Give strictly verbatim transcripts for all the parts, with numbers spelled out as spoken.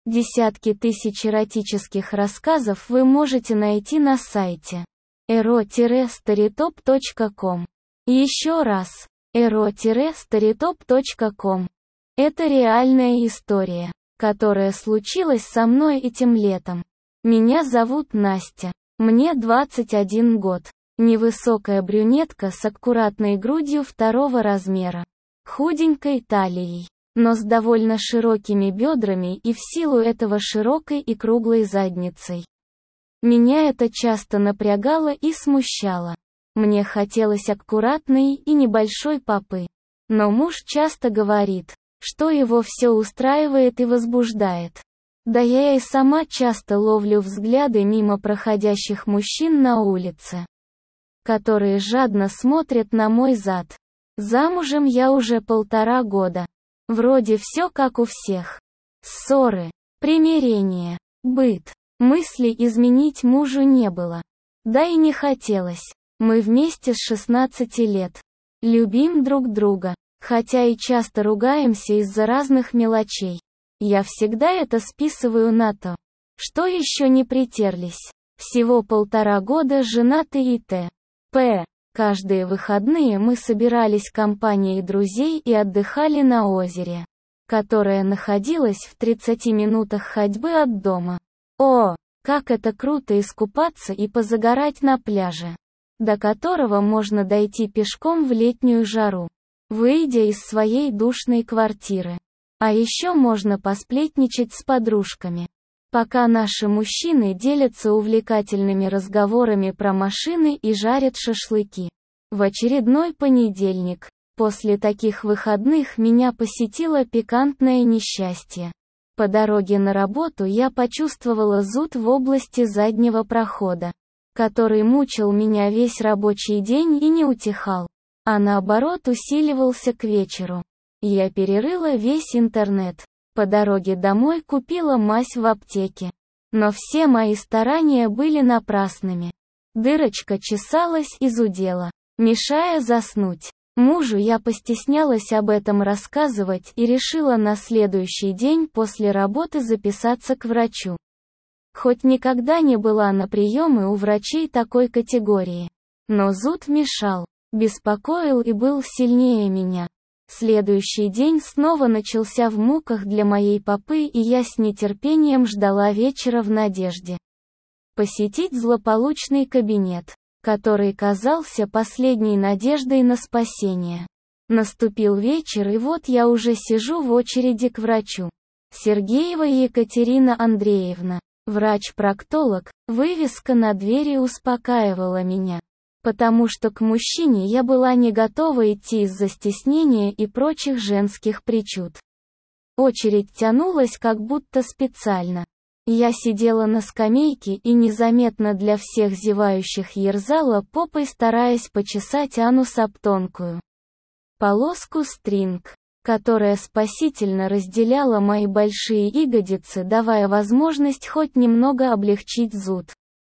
Десятки тысяч эротических рассказов вы можете найти на сайте эро старитоп точка ком. Еще раз, эро старитоп точка ком. Это реальная история, которая случилась со мной этим летом. Меня зовут Настя. Мне двадцать один год. Невысокая брюнетка с аккуратной грудью второго размера. Худенькой талией, но с довольно широкими бедрами и в силу этого широкой и круглой задницей. Меня это часто напрягало и смущало. Мне хотелось аккуратной и небольшой попы. Но муж часто говорит, что его все устраивает и возбуждает. Да я и сама часто ловлю взгляды мимо проходящих мужчин на улице, которые жадно смотрят на мой зад. Замужем я уже полтора года. Вроде все как у всех. Ссоры, примирение, быт. Мысли изменить мужу не было. Да и не хотелось. Мы вместе с шестнадцати лет. Любим друг друга, хотя и часто ругаемся из-за разных мелочей. Я всегда это списываю на то, что еще не притерлись. Всего полтора года женаты и т.п. Каждые выходные мы собирались компанией друзей и отдыхали на озере, которое находилось в тридцати минутах ходьбы от дома. О, как это круто искупаться и позагорать на пляже, до которого можно дойти пешком в летнюю жару, выйдя из своей душной квартиры. А еще можно посплетничать с подружками, пока наши мужчины делятся увлекательными разговорами про машины и жарят шашлыки. В очередной понедельник, после таких выходных, меня посетило пикантное несчастье. По дороге на работу я почувствовала зуд в области заднего прохода, который мучил меня весь рабочий день и не утихал, а наоборот усиливался к вечеру. Я перерыла весь интернет. По дороге домой купила мазь в аптеке. Но все мои старания были напрасными. Дырочка чесалась и зудела, мешая заснуть. Мужу я постеснялась об этом рассказывать и решила на следующий день после работы записаться к врачу. Хоть никогда не была на приемы у врачей такой категории. Но зуд мешал, беспокоил и был сильнее меня. Следующий день снова начался в муках для моей попы, и я с нетерпением ждала вечера в надежде посетить злополучный кабинет, который казался последней надеждой на спасение. Наступил вечер, и вот я уже сижу в очереди к врачу. Сергеева Екатерина Андреевна, врач-проктолог. Вывеска на двери успокаивала меня, потому что к мужчине я была не готова идти из-за стеснения и прочих женских причуд. Очередь тянулась как будто специально. Я сидела на скамейке и незаметно для всех зевающих ерзала попой, стараясь почесать анус об тонкую полоску стринг, которая спасительно разделяла мои большие ягодицы, давая возможность хоть немного облегчить зуд.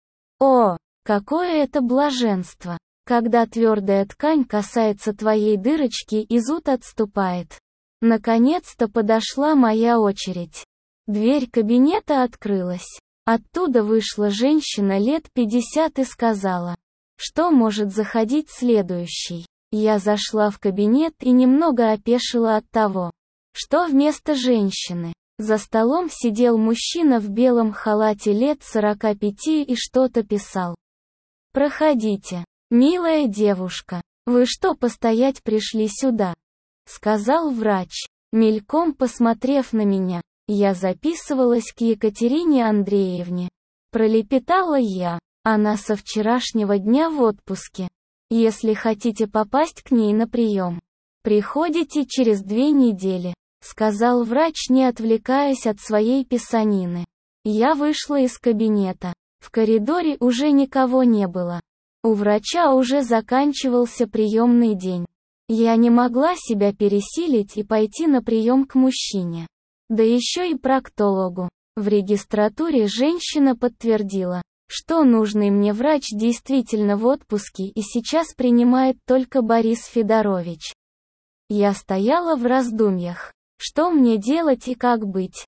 О! Какое это блаженство, когда твердая ткань касается твоей дырочки и зуд отступает. Наконец-то подошла моя очередь. Дверь кабинета открылась. Оттуда вышла женщина лет пятьдесят и сказала, что может заходить следующий. Я зашла в кабинет и немного опешила от того, что вместо женщины за столом сидел мужчина в белом халате лет сорока пяти и что-то писал. «Проходите, милая девушка, вы что, постоять пришли сюда?» — сказал врач, мельком посмотрев на меня. Я записывалась к Екатерине Андреевне. Пролепетала я, она со вчерашнего дня в отпуске. Если хотите попасть к ней на прием, приходите через две недели, сказал врач, не отвлекаясь от своей писанины. Я вышла из кабинета. В коридоре уже никого не было. У врача уже заканчивался приемный день. Я не могла себя пересилить и пойти на прием к мужчине. Да еще и проктологу. В регистратуре женщина подтвердила, что нужный мне врач действительно в отпуске и сейчас принимает только Борис Федорович. Я стояла в раздумьях, что мне делать и как быть.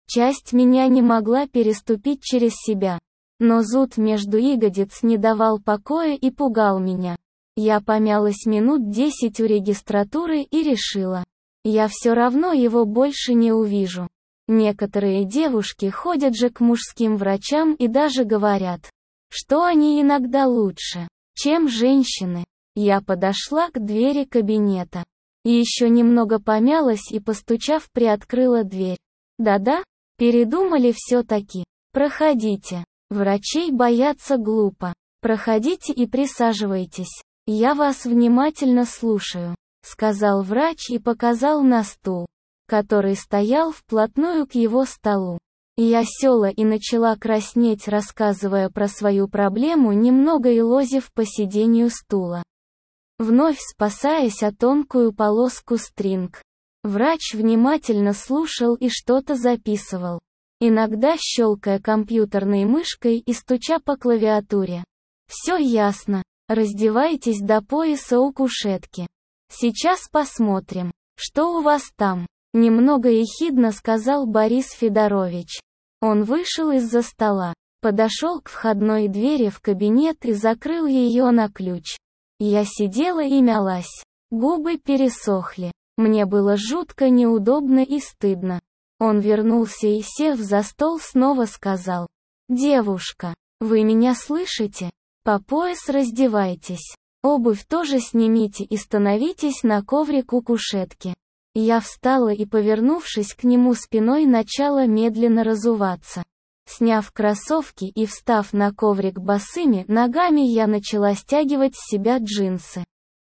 Часть меня не могла переступить через себя. Но зуд между ягодиц не давал покоя и пугал меня. Я помялась минут десять у регистратуры и решила. Я все равно его больше не увижу. Некоторые девушки ходят же к мужским врачам и даже говорят, что они иногда лучше, чем женщины. Я подошла к двери кабинета. И еще немного помялась и, постучав, приоткрыла дверь. Да-да, передумали все-таки. Проходите. Врачей бояться глупо. Проходите и присаживайтесь. Я вас внимательно слушаю, сказал врач и показал на стул, который стоял вплотную к его столу. Я села и начала краснеть, рассказывая про свою проблему, немного елозив по сиденью стула. Вновь спасаясь о тонкую полоску стринг. Врач внимательно слушал и что-то записывал, иногда щелкая компьютерной мышкой и стуча по клавиатуре. «Все ясно. Раздевайтесь до пояса у кушетки. Сейчас посмотрим, что у вас там», — немного ехидно сказал Борис Федорович. Он вышел из-за стола, подошел к входной двери в кабинет и закрыл ее на ключ. Я сидела и мялась. Губы пересохли. Мне было жутко неудобно и стыдно. Он вернулся и, сев за стол, снова сказал: «Девушка, вы меня слышите? По пояс раздевайтесь. Обувь тоже снимите и становитесь на коврик у кушетки». Я встала и, повернувшись к нему спиной, начала медленно разуваться. Сняв кроссовки и встав на коврик босыми ногами, я начала стягивать с себя джинсы,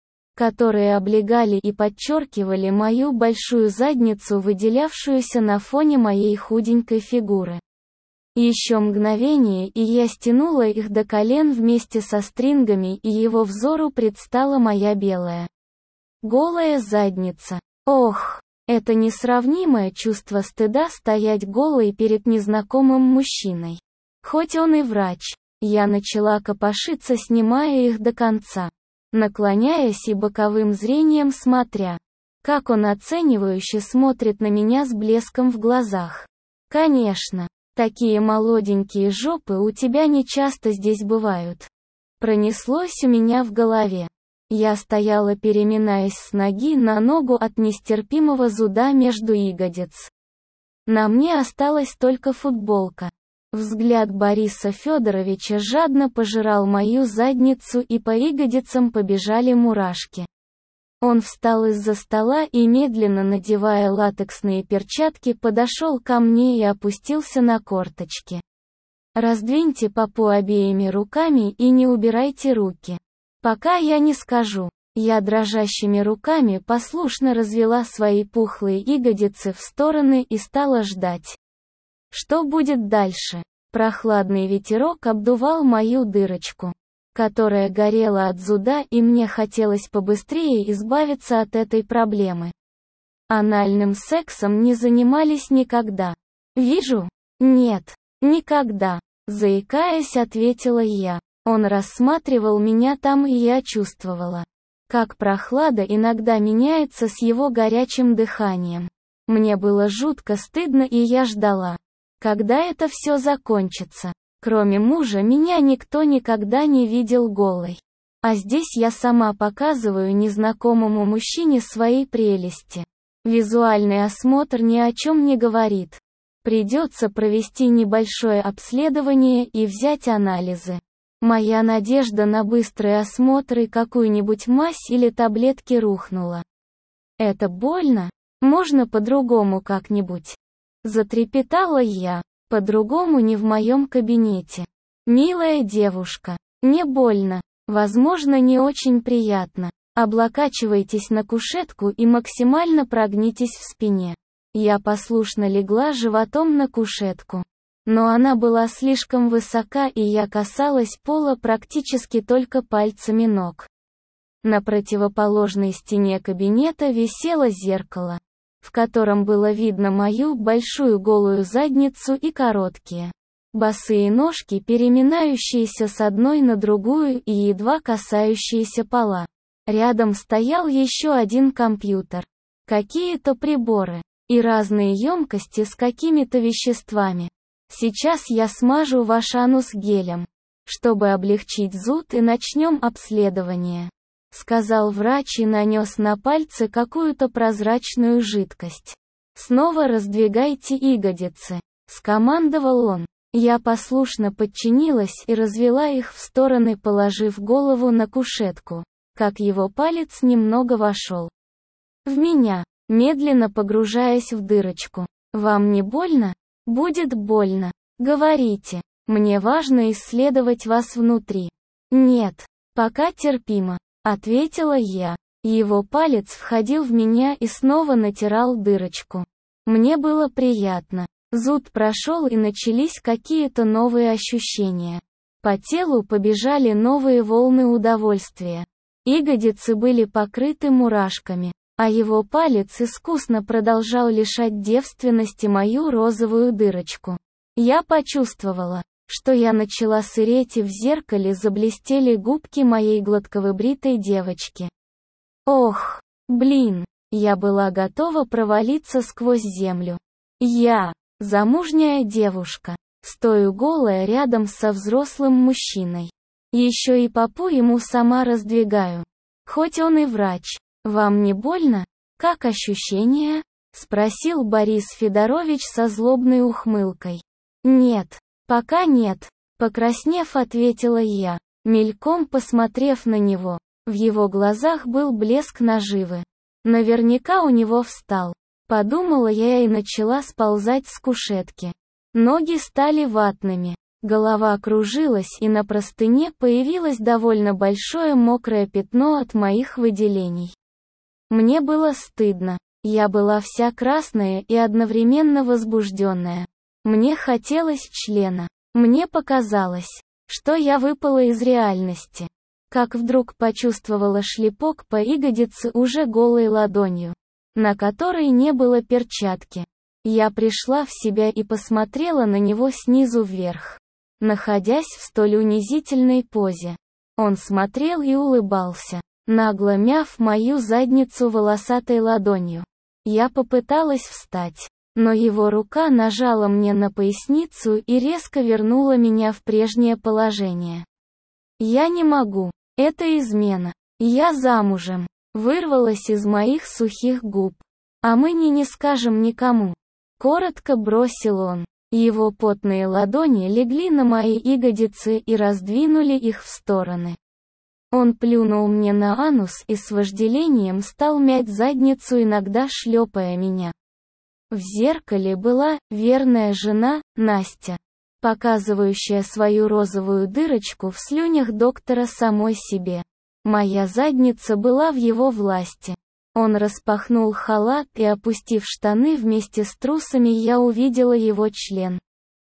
которые облегали и подчеркивали мою большую задницу, выделявшуюся на фоне моей худенькой фигуры. Еще мгновение, и я стянула их до колен вместе со стрингами, и его взору предстала моя белая, голая задница. Ох, это несравнимое чувство стыда стоять голой перед незнакомым мужчиной. Хоть он и врач. Я начала копошиться, снимая их до конца, наклоняясь и боковым зрением смотря, как он оценивающе смотрит на меня с блеском в глазах. Конечно, такие молоденькие жопы у тебя не часто здесь бывают. Пронеслось у меня в голове. Я стояла, переминаясь с ноги на ногу от нестерпимого зуда между ягодиц. На мне осталась только футболка. Взгляд Бориса Федоровича жадно пожирал мою задницу, и по ягодицам побежали мурашки. Он встал из-за стола и, медленно надевая латексные перчатки, подошел ко мне и опустился на корточки. «Раздвиньте попу обеими руками и не убирайте руки. Пока я не скажу». Я дрожащими руками послушно развела свои пухлые ягодицы в стороны и стала ждать. Что будет дальше? Прохладный ветерок обдувал мою дырочку, которая горела от зуда, и мне хотелось побыстрее избавиться от этой проблемы. Анальным сексом не занимались никогда. «Вижу? Нет, никогда», — заикаясь, ответила я. Он рассматривал меня там, и я чувствовала, как прохлада иногда меняется с его горячим дыханием. Мне было жутко стыдно, и я ждала, когда это все закончится. Кроме мужа, меня никто никогда не видел голой. А здесь я сама показываю незнакомому мужчине свои прелести. Визуальный осмотр ни о чем не говорит. Придется провести небольшое обследование и взять анализы. Моя надежда на быстрый осмотр и какую-нибудь мазь или таблетки рухнула. «Это больно? Можно по-другому как-нибудь?» Затрепетала я. «По-другому не в моем кабинете. Милая девушка, не больно, возможно, не очень приятно. Облокачивайтесь на кушетку и максимально прогнитесь в спине». Я послушно легла животом на кушетку. Но она была слишком высока, и я касалась пола практически только пальцами ног. На противоположной стене кабинета висело зеркало, в котором было видно мою большую голую задницу и короткие, босые ножки, переминающиеся с одной на другую и едва касающиеся пола. Рядом стоял еще один компьютер, какие-то приборы, и разные емкости с какими-то веществами. Сейчас я смажу ваш анус гелем, чтобы облегчить зуд, и начнем обследование», — сказал врач и нанес на пальцы какую-то прозрачную жидкость. «Снова раздвигайте ягодицы», — скомандовал он. Я послушно подчинилась и развела их в стороны, положив голову на кушетку, как его палец немного вошел в меня, медленно погружаясь в дырочку. «Вам не больно?» «Будет больно. Говорите. Мне важно исследовать вас внутри». «Нет, пока терпимо», — ответила я. Его палец входил в меня и снова натирал дырочку. Мне было приятно. Зуд прошел, и начались какие-то новые ощущения. По телу побежали новые волны удовольствия. Ягодицы были покрыты мурашками, а его палец искусно продолжал лишать девственности мою розовую дырочку. Я почувствовала, что я начала сыреть, и в зеркале заблестели губки моей гладковыбритой девочки. Ох, блин, я была готова провалиться сквозь землю. Я, замужняя девушка, стою голая рядом со взрослым мужчиной. Еще и попу ему сама раздвигаю. Хоть он и врач. «Вам не больно? Как ощущения?» — спросил Борис Федорович со злобной ухмылкой. «Нет, пока нет», — покраснев, ответила я, мельком посмотрев на него. В его глазах был блеск наживы. Наверняка у него встал. Подумала я и начала сползать с кушетки. Ноги стали ватными, голова кружилась, и на простыне появилось довольно большое мокрое пятно от моих выделений. Мне было стыдно. Я была вся красная и одновременно возбужденная. Мне хотелось члена. Мне показалось, что я выпала из реальности. Как вдруг почувствовала шлепок по ягодице уже голой ладонью, на которой не было перчатки. Я пришла в себя и посмотрела на него снизу вверх, находясь в столь унизительной позе. Он смотрел и улыбался, нагло мяв мою задницу волосатой ладонью. Я попыталась встать, но его рука нажала мне на поясницу и резко вернула меня в прежнее положение. «Я не могу. Это измена. Я замужем», — вырвалось из моих сухих губ. «А мы не не скажем никому», — коротко бросил он. Его потные ладони легли на мои ягодицы и раздвинули их в стороны. Он плюнул мне на анус и с вожделением стал мять задницу, иногда шлепая меня. В зеркале была верная жена, Настя, показывающая свою розовую дырочку в слюнях доктора самой себе. Моя задница была в его власти. Он распахнул халат, и, опустив штаны вместе с трусами, я увидела его член.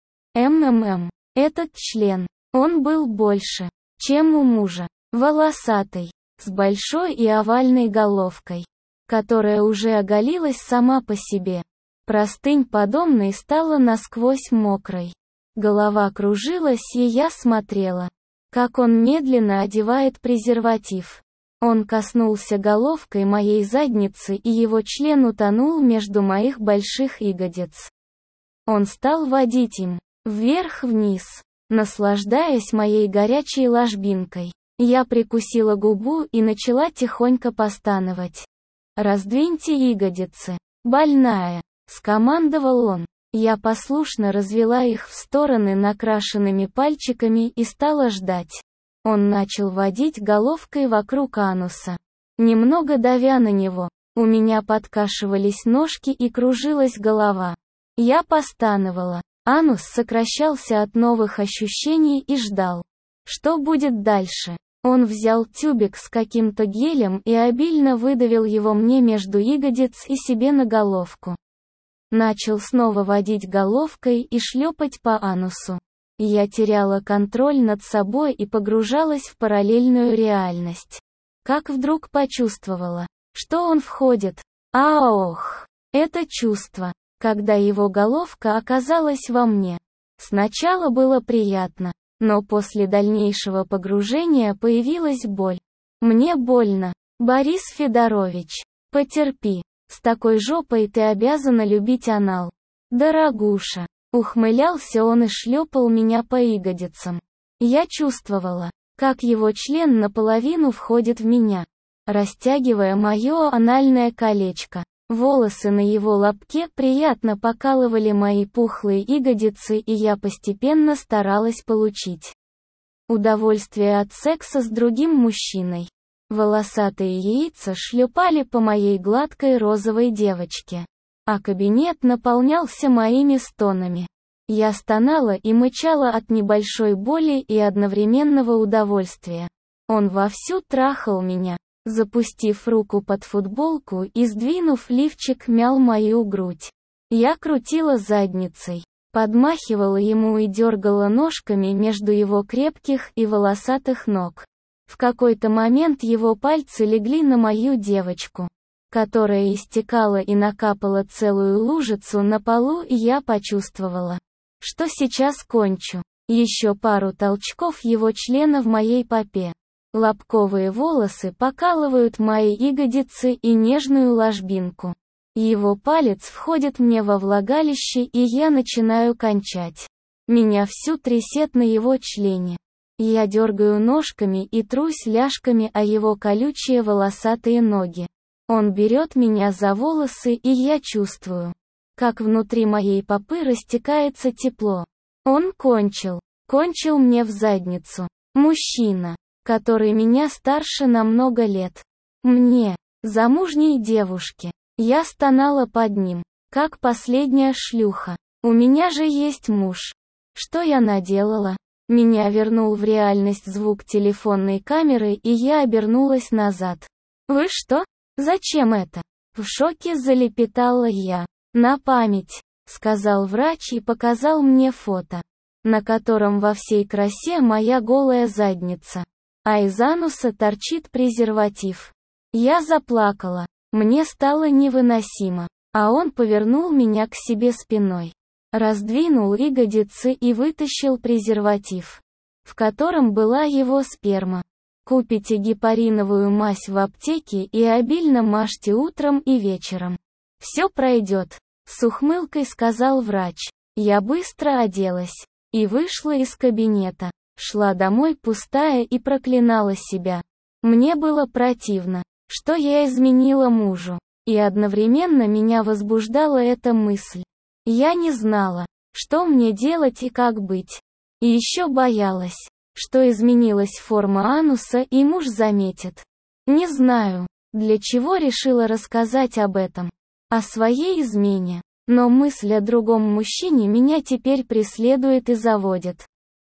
МММ. Этот член, он был больше, чем у мужа. Волосатый, с большой и овальной головкой, которая уже оголилась сама по себе. Простынь подомной стала насквозь мокрой. Голова кружилась, и я смотрела, как он медленно одевает презерватив. Он коснулся головкой моей задницы, и его член утонул между моих больших ягодиц. Он стал водить им вверх-вниз, наслаждаясь моей горячей ложбинкой. Я прикусила губу и начала тихонько постановать. «Раздвиньте ягодицы, больная», — скомандовал он. Я послушно развела их в стороны накрашенными пальчиками и стала ждать. Он начал водить головкой вокруг ануса, немного давя на него. У меня подкашивались ножки и кружилась голова. Я постановала. Анус сокращался от новых ощущений и ждал. Что будет дальше? Он взял тюбик с каким-то гелем и обильно выдавил его мне между ягодиц и себе на головку. Начал снова водить головкой и шлепать по анусу. Я теряла контроль над собой и погружалась в параллельную реальность. Как вдруг почувствовала, что он входит. Ах, это чувство, когда его головка оказалась во мне. Сначала было приятно, но после дальнейшего погружения появилась боль. Мне больно. Борис Федорович, потерпи, С такой жопой ты обязана любить анал. Дорогуша. Ухмылялся он и шлепал меня по ягодицам. Я чувствовала, как его член наполовину входит в меня, растягивая мое анальное колечко. Волосы на его лобке приятно покалывали мои пухлые ягодицы, и я постепенно старалась получить удовольствие от секса с другим мужчиной. Волосатые яйца шлепали по моей гладкой розовой девочке, а кабинет наполнялся моими стонами. Я стонала и мычала от небольшой боли и одновременного удовольствия. Он вовсю трахал меня, запустив руку под футболку и, сдвинув лифчик, мял мою грудь. Я крутила задницей, подмахивала ему и дергала ножками между его крепких и волосатых ног. В какой-то момент его пальцы легли на мою девочку, которая истекала и накапала целую лужицу на полу, и я почувствовала, что сейчас кончу. Еще пару толчков его члена в моей попе. Лобковые волосы покалывают мои ягодицы и нежную ложбинку. Его палец входит мне во влагалище, и я начинаю кончать. Меня всю трясет на его члене. Я дергаю ножками и трусь ляжками о его колючие волосатые ноги. Он берет меня за волосы, и я чувствую, как внутри моей попы растекается тепло. Он кончил. Кончил мне в задницу. Мужчина, который меня старше на много лет. Мне, замужней девушке. Я стонала под ним, как последняя шлюха. У меня же есть муж. Что я наделала? Меня вернул в реальность звук телефонной камеры, и я обернулась назад. «Вы что? Зачем это?» В шоке залепетала я. «На память», — сказал врач и показал мне фото, на котором во всей красе моя голая задница, а из ануса торчит презерватив. Я заплакала. Мне стало невыносимо, а он повернул меня к себе спиной, раздвинул ягодицы и вытащил презерватив, в котором была его сперма. Купите гепариновую мазь в аптеке и обильно мажьте утром и вечером. Все пройдет, с ухмылкой сказал врач. Я быстро оделась и вышла из кабинета, шла домой пустая и проклинала себя. Мне было противно, что я изменила мужу, и одновременно меня возбуждала эта мысль. Я не знала, что мне делать и как быть. И еще боялась, что изменилась форма ануса и муж заметит. Не знаю, для чего решила рассказать об этом, о своей измене, но мысль о другом мужчине меня теперь преследует и заводит.